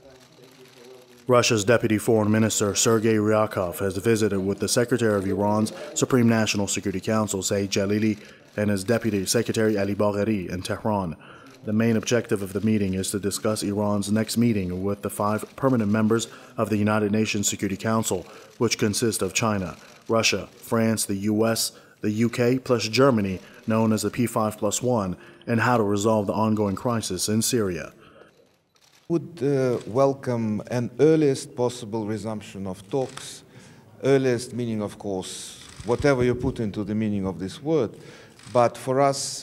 Russia's Deputy Foreign Minister Sergei Ryakov has visited with the Secretary of Iran's Supreme National Security Council, Saeed Jalili, and his Deputy Secretary Ali Bagheri in Tehran. The main objective of the meeting is to discuss Iran's next meeting with the 5 permanent members of the United Nations Security Council, which consist of China, Russia, France, the US, the UK, plus Germany, known as the P5+1, and how to resolve the ongoing crisis in Syria. Would welcome an earliest possible resumption of talks, earliest meaning, of course, whatever you put into the meaning of this word. But for us,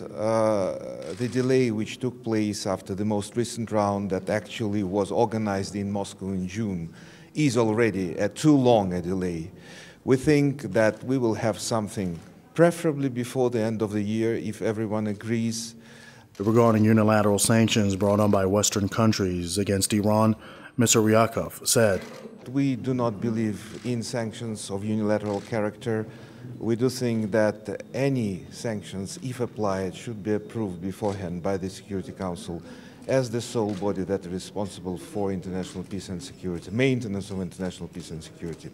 the delay which took place after the most recent round that actually was organized in Moscow in June is already too long a delay. We think that we will have something, preferably before the end of the year, if everyone agrees. Regarding unilateral sanctions brought on by Western countries against Iran, Mr. Ryakov said, "We do not believe in sanctions of unilateral character. We do think that any sanctions, if applied, should be approved beforehand by the Security Council as the sole body that is responsible for international peace and security, maintenance of international peace and security."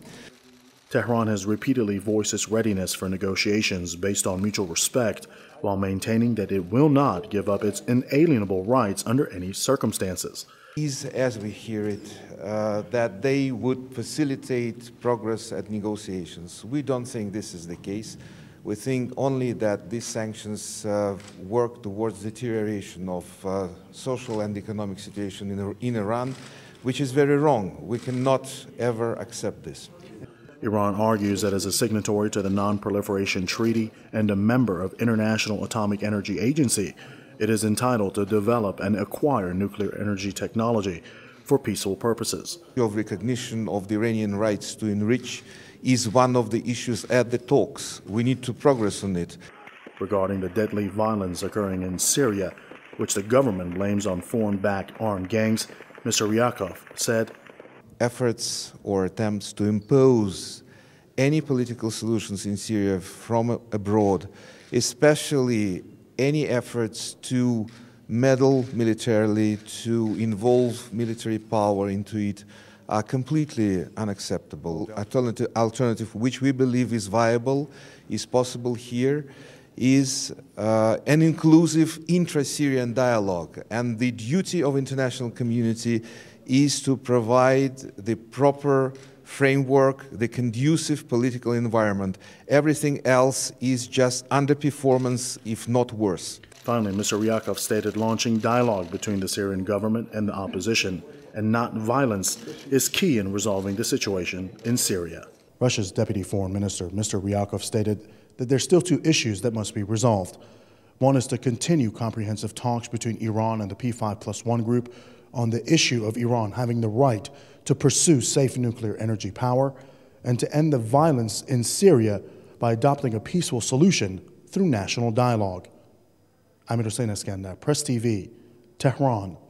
Tehran has repeatedly voiced its readiness for negotiations based on mutual respect, while maintaining that it will not give up its inalienable rights under any circumstances. As we hear it, that they would facilitate progress at negotiations. We don't think this is the case. We think only that these sanctions work towards deterioration of social and economic situation in Iran, which is very wrong. We cannot ever accept this. Iran argues that as a signatory to the Non-Proliferation Treaty and a member of International Atomic Energy Agency, it is entitled to develop and acquire nuclear energy technology for peaceful purposes. Of recognition of the Iranian rights to enrich is one of the issues at the talks. We need to progress on it. Regarding the deadly violence occurring in Syria, which the government blames on foreign-backed armed gangs, Mr. Ryakov said, "Efforts or attempts to impose any political solutions in Syria from abroad, especially any efforts to meddle militarily, to involve military power into it, are completely unacceptable. Alternative which we believe is viable, is possible here, is an inclusive intra-Syrian dialogue. And the duty of international community is to provide the proper framework, the conducive political environment. Everything else is just underperformance, if not worse." Finally, Mr. Ryakov stated launching dialogue between the Syrian government and the opposition, and not violence, is key in resolving the situation in Syria. Russia's Deputy Foreign Minister, Mr. Ryakov, stated that there are still 2 issues that must be resolved. One is to continue comprehensive talks between Iran and the P5+1 group on the issue of Iran having the right to pursue safe nuclear energy power, and to end the violence in Syria by adopting a peaceful solution through national dialogue. Amir Hossein Eskandar, Press TV, Tehran.